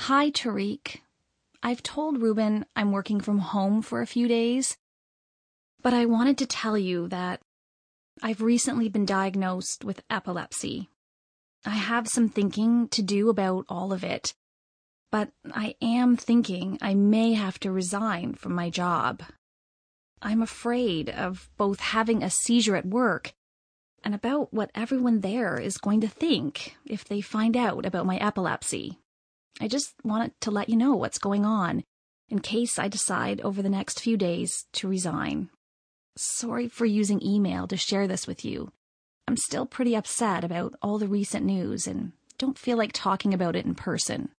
Hi, Tariq. I've told Ruben I'm working from home for a few days, but I wanted to tell you that I've recently been diagnosed with epilepsy. I have some thinking to do about all of it, but I am thinking I may have to resign from my job. I'm afraid of both having a seizure at work and about what everyone there is going to think if they find out about my epilepsy. I just wanted to let you know what's going on, in case I decide over the next few days to resign. Sorry for using email to share this with you. I'm still pretty upset about all the recent news and don't feel like talking about it in person.